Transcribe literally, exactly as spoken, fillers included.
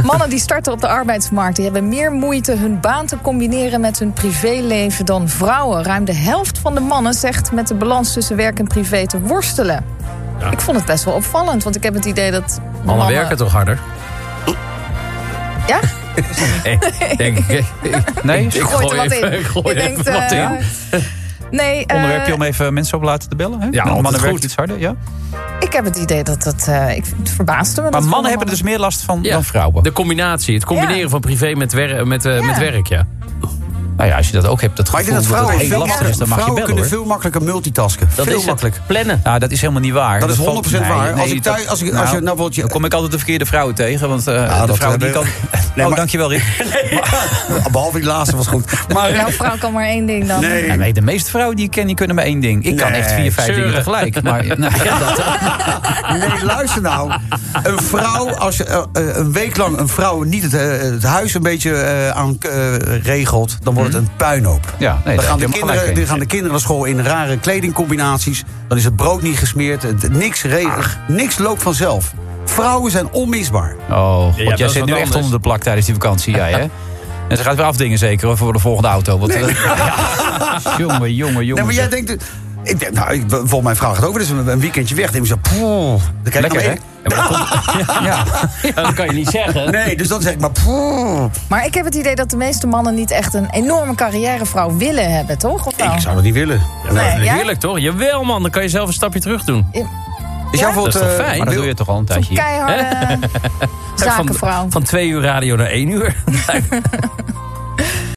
Mannen die starten op de arbeidsmarkt... die hebben meer moeite hun baan te combineren met hun privéleven dan vrouwen. Ruim de helft van de mannen zegt met de balans tussen werk en privé te worstelen. Ja. Ik vond het best wel opvallend, want ik heb het idee dat... Mannen, mannen werken toch harder? Ja? Nee, denk ik. Nee? Ik gooi er wat in. Ik gooi Je er denkt, even wat uh, in. Nee, uh, Onderwerpje om even mensen op laten te bellen. Hè? Ja, mannen goed. werken iets harder, ja. ik heb het idee dat het... Uh, ik, het verbaasde me. Maar dat mannen hebben dus meer last van ja. dan vrouwen. De combinatie, het combineren Ja. van privé met, wer- met, uh, Ja. met werk, ja. Nou ja, als je dat ook hebt, dat Maar ik gevoel denk dat dat het vrouwen, heel veel lastig is, dan mag je vrouwen bellen, kunnen hoor. veel makkelijker multitasken. Dat veel is makkelijk. het. Plannen. Nou, dat is helemaal niet waar. Dat is valt- honderd procent waar. Als ik dat- thuis- als ik- als je- nou, bijvoorbeeld je- dan kom ik altijd de verkeerde vrouwen tegen. Want uh, Ja, de dat vrouw die hebben kan... we- Nee, oh, maar- dankjewel, Rick. Behalve die laatste was goed. Maar, Jouw vrouw kan maar één ding dan. nee. Ja, nee, de meeste vrouwen die ik ken, die kunnen maar één ding. Ik kan Nee, echt vier, vijf zeuren. dingen tegelijk. Maar, nou, ja, dat, Nee, luister nou. Een vrouw, als je uh, uh, een week lang een vrouw niet het, uh, het huis een beetje uh, aan uh, regelt... dan wordt het een puinhoop. ja, nee, Dan daar gaan, heb de je helemaal kinderen, gelijk dan in. gaan de kinderen naar school in rare kledingcombinaties. Dan is het brood niet gesmeerd. Het- Niks, re- niks loopt vanzelf. Vrouwen zijn onmisbaar. Oh, god, Ja, jij dat is zit wat nu echt anders. onder de plak tijdens die vakantie, jij, hè? En ze gaat weer afdingen zeker hoor, voor de volgende auto. Want, nee. Jongen, jongen, jongen. Nee, maar jij denkt... Ik denk, nou, ik, volgens mijn vrouw gaat ook weer eens een, een weekendje weg. Dan denk ik zo... Poeh, dan krijg je Lekker, nog één- Ja. Ja, dat kan je niet zeggen. Nee, dus dan zeg ik maar... Poeh. Maar ik heb het idee dat de meeste mannen niet echt een enorme carrièrevrouw willen hebben, toch? Of nou? Ik zou dat niet willen. Nee, jij? Heerlijk toch? Jawel man, dan kan je zelf een stapje terug doen. Is Ja? jouw Dat is toch eh, fijn? Maar dat wil- doe je toch al een Zo'n tijdje. keiharde zakenvrouw. Van, van twee uur radio naar één uur.